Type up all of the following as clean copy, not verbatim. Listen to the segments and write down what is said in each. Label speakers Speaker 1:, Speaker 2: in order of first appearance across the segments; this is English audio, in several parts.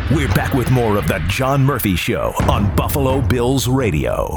Speaker 1: We're back with more of the John Murphy Show on Buffalo Bills Radio.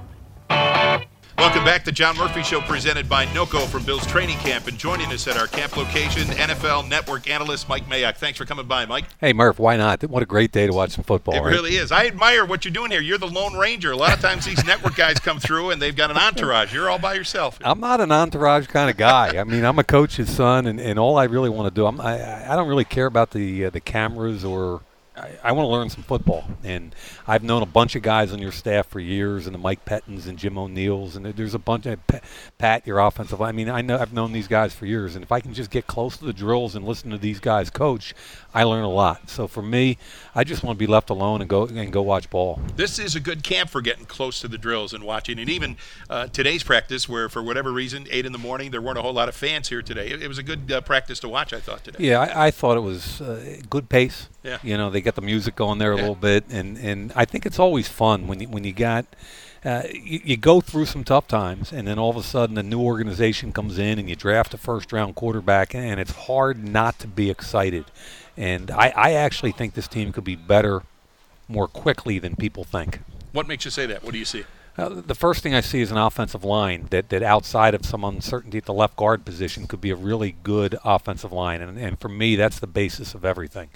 Speaker 2: Welcome back to John Murphy Show, presented by NOCO from Bills Training Camp. And joining us at our camp location, NFL Network analyst Mike Mayock. Thanks for coming by, Mike.
Speaker 3: Hey, Murph, why not? What a great day to watch some football.
Speaker 2: It really is. I admire what you're doing here. You're the Lone Ranger. A lot of times these network guys come through and they've got an entourage. You're all by yourself.
Speaker 3: I'm not an entourage kind of guy. I mean, I'm a coach's son, and all I really want to do, I don't really care about the cameras or – I want to learn some football, and I've known a bunch of guys on your staff for years, and the Mike Pettins and Jim O'Neills, and there's a bunch of Pat, your offensive. I mean, I've known these guys for years, and if I can just get close to the drills and listen to these guys coach, I learn a lot. So for me, I just want to be left alone and go watch ball.
Speaker 2: This is a good camp for getting close to the drills and watching, and even today's practice, where for whatever reason, 8 in the morning, there weren't a whole lot of fans here today. It was a good practice to watch, I thought, today.
Speaker 3: Yeah, I thought it was good pace.
Speaker 2: Yeah.
Speaker 3: You know, they get the music going there a little bit, and I think it's always fun when you got you go through some tough times, and then all of a sudden a new organization comes in and you draft a first-round quarterback, and it's hard not to be excited. And I actually think this team could be better more quickly than people think.
Speaker 2: What makes you say that? What do you see?
Speaker 3: The first thing I see is an offensive line that outside of some uncertainty at the left guard position could be a really good offensive line. And for me, that's the basis of everything.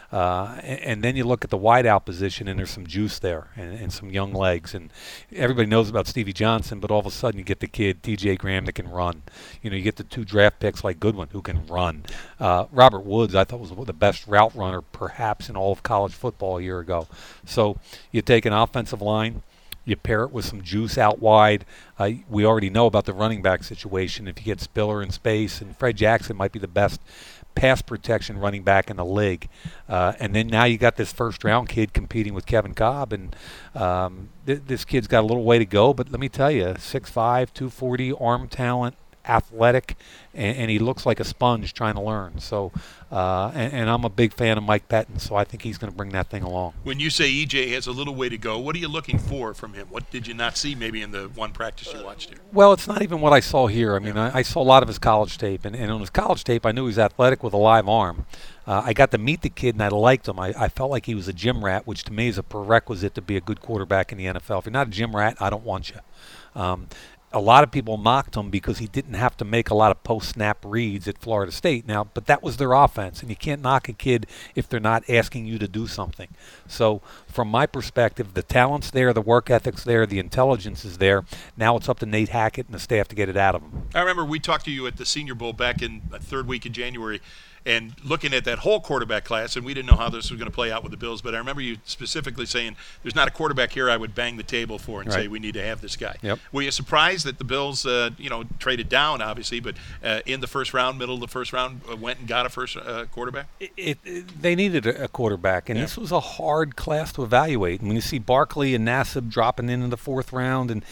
Speaker 3: And then you look at the wideout position, and there's some juice there and some young legs. And everybody knows about Stevie Johnson, but all of a sudden you get the kid, T.J. Graham, that can run. You know, you get the 2 draft picks like Goodwin, who can run. Robert Woods, I thought, was the best route runner perhaps in all of college football a year ago. So you take an offensive line, you pair it with some juice out wide. We already know about the running back situation. If you get Spiller in space, and Fred Jackson might be the best pass protection running back in the league. And then now you got this first-round kid competing with Kevin Cobb. And this kid's got a little way to go. But let me tell you, 6'5", 240, arm talent, athletic, and he looks like a sponge trying to learn. So, and I'm a big fan of Mike Pettins, so I think he's going to bring that thing along.
Speaker 2: When you say EJ has a little way to go, what are you looking for from him? What did you not see maybe in the one practice you watched here?
Speaker 3: Well, it's not even what I saw here. I mean, I saw a lot of his college tape, and on his college tape, I knew he was athletic with a live arm. I got to meet the kid, and I liked him. I felt like he was a gym rat, which to me is a prerequisite to be a good quarterback in the NFL. If you're not a gym rat, I don't want you. A lot of people mocked him because he didn't have to make a lot of post-snap reads at Florida State. Now, but that was their offense, and you can't knock a kid if they're not asking you to do something. So from my perspective, the talent's there, the work ethic's there, the intelligence is there. Now it's up to Nate Hackett and the staff to get it out of him.
Speaker 2: I remember we talked to you at the Senior Bowl back in the third week of January, and looking at that whole quarterback class, and we didn't know how this was going to play out with the Bills, but I remember you specifically saying, there's not a quarterback here I would bang the table for and say we need to have this guy.
Speaker 3: Yep.
Speaker 2: Were you surprised that the Bills, traded down, obviously, but in the first round, middle of the first round, went and got a first quarterback?
Speaker 3: They needed a quarterback, and this was a hard class to evaluate. And when you see Barkley and Nassib dropping in the fourth round, and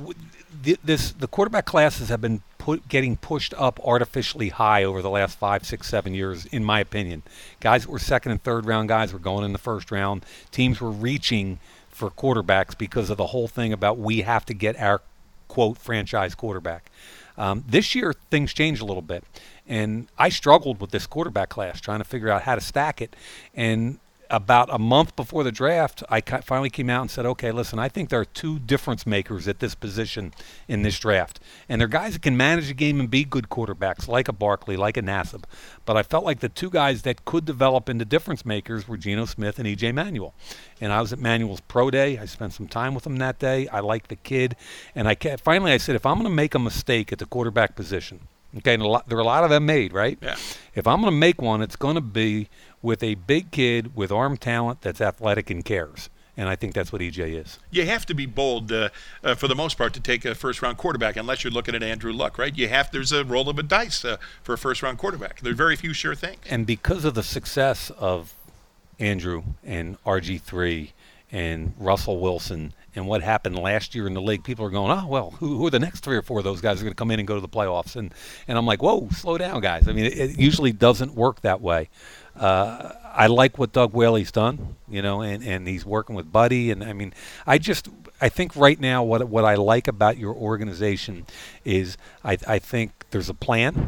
Speaker 3: the quarterback classes have been getting pushed up artificially high over the last 5, 6, 7 years, in my opinion. Guys that were second and third round guys were going in the first round. Teams were reaching for quarterbacks because of the whole thing about we have to get our, quote, franchise quarterback. This year, things changed a little bit. And I struggled with this quarterback class, trying to figure out how to stack it. And about a month before the draft, I finally came out and said, okay, listen, I think there are 2 difference makers at this position in this draft. And they're guys that can manage a game and be good quarterbacks, like a Barkley, like a Nassib. But I felt like the 2 guys that could develop into difference makers were Geno Smith and E.J. Manuel. And I was at Manuel's pro day. I spent some time with him that day. I liked the kid. And finally I said, if I'm going to make a mistake at the quarterback position, okay, and there are a lot of them made, right?
Speaker 2: Yeah.
Speaker 3: If I'm going to make one, it's going to be with a big kid with arm talent that's athletic and cares. And I think that's what EJ is.
Speaker 2: You have to be bold, for the most part, to take a first-round quarterback, unless you're looking at Andrew Luck, right? There's a roll of a dice for a first-round quarterback. There are very few sure things.
Speaker 3: And because of the success of Andrew and RG3 and Russell Wilson and what happened last year in the league, people are going, oh, well, who are the next 3 or 4 of those guys who are going to come in and go to the playoffs? And I'm like, whoa, slow down, guys. I mean, it usually doesn't work that way. I like what Doug Whaley's done, and he's working with Buddy. And, I mean, I think right now what I like about your organization is I think there's a plan.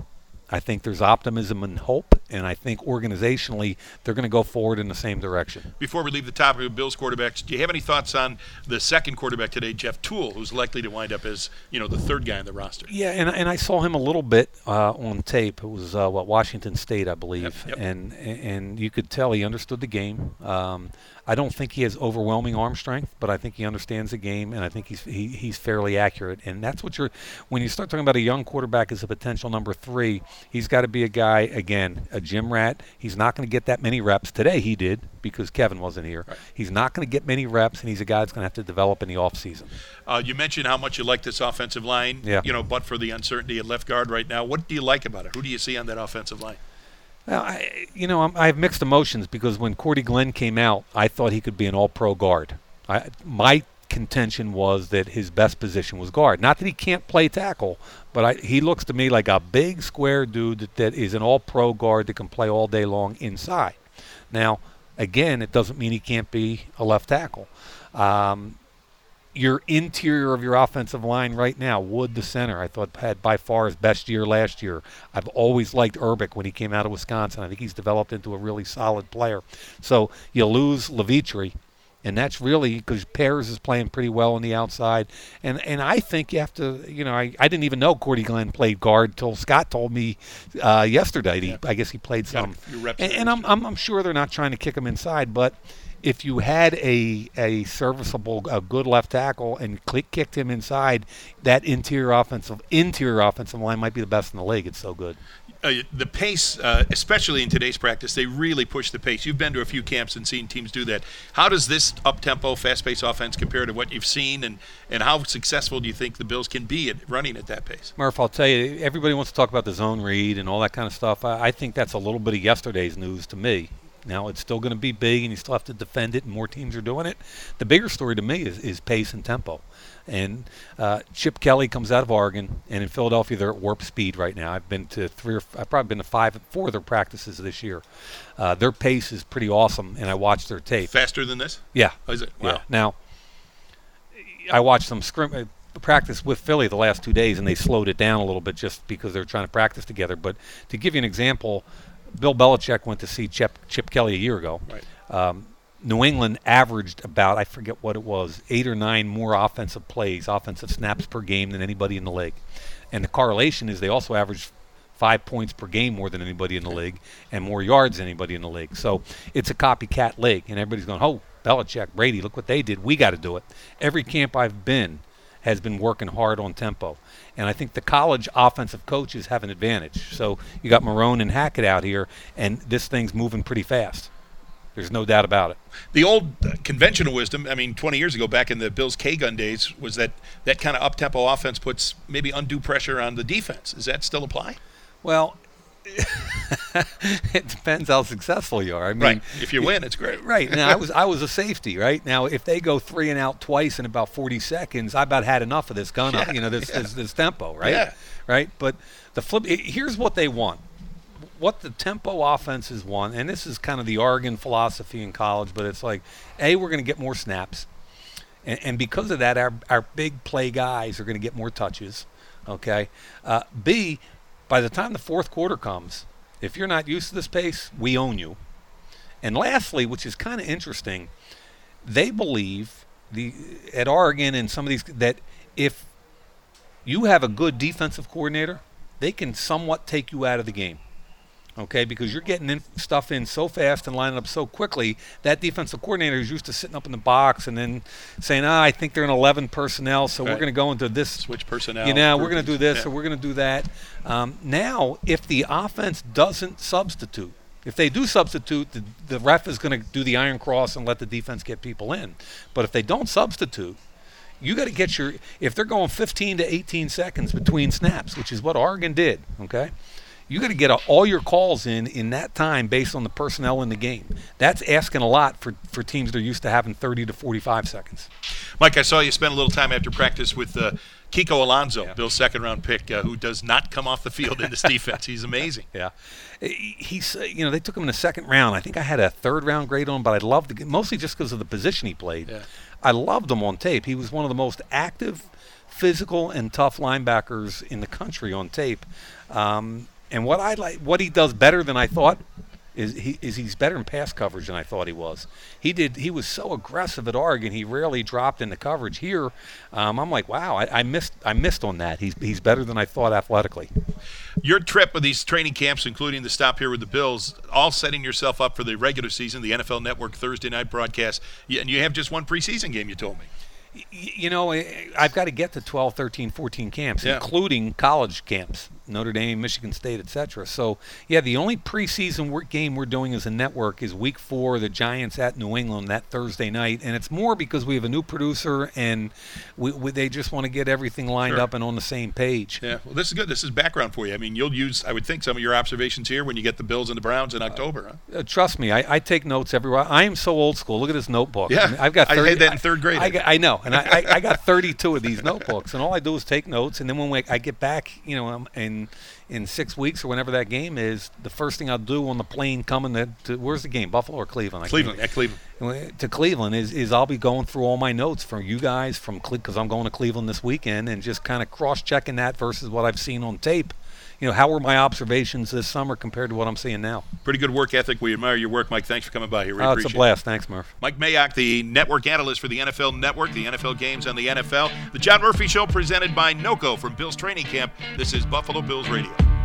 Speaker 3: I think there's optimism and hope, and I think organizationally they're going to go forward in the same direction.
Speaker 2: Before we leave the topic of Bills quarterbacks, do you have any thoughts on the second quarterback today, Jeff Toole, who's likely to wind up as the third guy on the roster?
Speaker 3: Yeah, and I saw him a little bit on tape. It was Washington State, I believe,
Speaker 2: Yep.
Speaker 3: and you could tell he understood the game. I don't think he has overwhelming arm strength, but I think he understands the game, and I think he's fairly accurate. And that's what when you start talking about a young quarterback as a potential number 3, he's got to be a guy, again, a gym rat. He's not going to get that many reps. Today he did because Kevin wasn't here.
Speaker 2: Right.
Speaker 3: He's not going to get many reps, and he's a guy that's going to have to develop in the offseason.
Speaker 2: You mentioned how much you like this offensive line,
Speaker 3: Yeah.
Speaker 2: But for the uncertainty at left guard right now. What do you like about it? Who do you see on that offensive line?
Speaker 3: Well, I have mixed emotions because when Cordy Glenn came out, I thought he could be an all-pro guard. My contention was that his best position was guard. Not that he can't play tackle, but he looks to me like a big square dude that is an all-pro guard that can play all day long inside. Now, again, it doesn't mean he can't be a left tackle. Your interior of your offensive line right now, Wood, the center, I thought had by far his best year last year. I've always liked Urbic when he came out of Wisconsin. I think he's developed into a really solid player. So you lose Levitri, and that's really because Pears is playing pretty well on the outside. And I think you have to, I didn't even know Cordy Glenn played guard till Scott told me yesterday.
Speaker 2: Yeah.
Speaker 3: I guess he played some.
Speaker 2: Got a few reps
Speaker 3: And
Speaker 2: there.
Speaker 3: I'm sure they're not trying to kick him inside, but if you had a serviceable, a good left tackle and kicked him inside, that interior offensive line might be the best in the league. It's so good.
Speaker 2: The pace, especially in today's practice, they really push the pace. You've been to a few camps and seen teams do that. How does this up-tempo, fast-paced offense compare to what you've seen, and how successful do you think the Bills can be at running at that pace?
Speaker 3: Murph, I'll tell you, everybody wants to talk about the zone read and all that kind of stuff. I think that's a little bit of yesterday's news to me. Now, it's still going to be big, and you still have to defend it, and more teams are doing it. The bigger story to me is pace and tempo. And Chip Kelly comes out of Oregon, and in Philadelphia, they're at warp speed right now. I've been to I've probably been to 4 of their practices this year. Their pace is pretty awesome, and I watched their tape.
Speaker 2: Faster than this?
Speaker 3: Yeah.
Speaker 2: Oh, is it? Wow.
Speaker 3: Yeah. Now, I watched them practice with Philly the last 2 days, and they slowed it down a little bit just because they're trying to practice together. But to give you an example, Bill Belichick went to see Chip Kelly a year ago.
Speaker 2: Right.
Speaker 3: New England averaged about, I forget what it was, 8 or 9 more offensive snaps per game than anybody in the league. And the correlation is they also averaged 5 points per game more than anybody in the league and more yards than anybody in the league. So it's a copycat league, and everybody's going, oh, Belichick, Brady, look what they did. We got to do it. Every camp I've been has been working hard on tempo. And I think the college offensive coaches have an advantage. So you got Marrone and Hackett out here, and this thing's moving pretty fast. There's no doubt about it.
Speaker 2: The old conventional wisdom, 20 years ago, back in the Bills K-gun days, was that kind of up-tempo offense puts maybe undue pressure on the defense. Does that still apply?
Speaker 3: Well, it depends how successful you are.
Speaker 2: Right. If you win, it's great.
Speaker 3: Right. Now, I was a safety, right? Now, if they go 3 and out twice in about 40 seconds, I about had enough of this gun up, this tempo, right?
Speaker 2: Yeah.
Speaker 3: Right? But here's what they want. What the tempo offenses want, and this is kind of the Oregon philosophy in college, but it's like, A, we're going to get more snaps. And because of that, our big play guys are going to get more touches, okay? B, by the time the fourth quarter comes, if you're not used to this pace, we own you. And lastly, which is kind of interesting, they believe at Oregon and some of these that if you have a good defensive coordinator, they can somewhat take you out of the game. Okay, because you're getting stuff in so fast and lining up so quickly, that defensive coordinator is used to sitting up in the box and then saying, I think they're in 11 personnel, so we're going to go into this.
Speaker 2: Switch personnel.
Speaker 3: We're going to do this or we're going to do that. Now, if the offense doesn't substitute, if they do substitute, the ref is going to do the iron cross and let the defense get people in. But if they don't substitute, you got to get if they're going 15 to 18 seconds between snaps, which is what Oregon did, okay? You got to get all your calls in that time based on the personnel in the game. That's asking a lot for teams that are used to having 30 to 45 seconds.
Speaker 2: Mike, I saw you spend a little time after practice with Kiko Alonso,
Speaker 3: Yeah.
Speaker 2: Bill's second-round pick, who does not come off the field in this defense. He's amazing.
Speaker 3: Yeah. He's, they took him in the second round. I think I had a third-round grade on him, but I loved mostly just because of the position he played.
Speaker 2: Yeah.
Speaker 3: I loved him on tape. He was one of the most active, physical, and tough linebackers in the country on tape. And what he does better than I thought is he's better in pass coverage than I thought he was. He was so aggressive at Oregon. He rarely dropped into coverage. Here, I'm like, wow, I missed on that. He's better than I thought athletically.
Speaker 2: Your trip with these training camps, including the stop here with the Bills, all setting yourself up for the regular season, the NFL Network Thursday night broadcast. And you have just one preseason game, you told me.
Speaker 3: You know, I've got to get to 12, 13, 14 camps, including college camps, Notre Dame, Michigan State, etc. So, yeah, the only preseason game we're doing as a network is Week 4, the Giants at New England that Thursday night. And it's more because we have a new producer, and they just want to get everything lined up and on the same page.
Speaker 2: Yeah, well, this is good. This is background for you. I mean, you'll use, I would think, some of your observations here when you get the Bills and the Browns in October.
Speaker 3: Trust me, I take notes everywhere. I am so old school. Look at this notebook.
Speaker 2: Yeah,
Speaker 3: I mean, I've got 30,
Speaker 2: I had that in third grade.
Speaker 3: I know. And I got 32 of these notebooks, and all I do is take notes. And then when I get back, you know, in 6 weeks or whenever that game is, the first thing I'll do on the plane coming to where's the game, Buffalo or Cleveland?
Speaker 2: Cleveland.
Speaker 3: To Cleveland is I'll be going through all my notes from you guys because I'm going to Cleveland this weekend, and just kind of cross-checking that versus what I've seen on tape. You know, how were my observations this summer compared to what I'm seeing now?
Speaker 2: Pretty good work ethic. We admire your work, Mike. Thanks for coming by here. Really
Speaker 3: it's a blast. Thanks, Murph.
Speaker 2: Mike Mayock, the network analyst for the NFL Network, the NFL games on the NFL. The John Murphy Show presented by NOCO from Bills Training Camp. This is Buffalo Bills Radio.